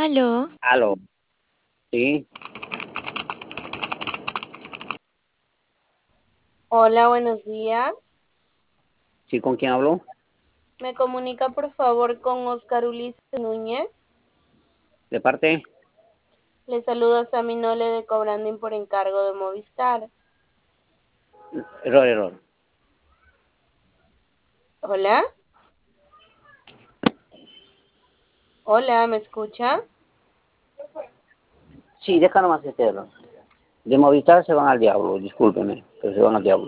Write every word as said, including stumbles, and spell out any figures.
Aló, Aló, sí, Hola, buenos días. sí, ¿con quién habló? ¿Me comunica por favor con Oscar Ulises Núñez? ¿De parte? Le saluda Sammy Nole de Cobranding por encargo de Movistar. Error, error. Hola, hola, ¿me escucha? Sí, deja nomás este error. De Movistar se van al diablo, discúlpeme, pero se van al diablo.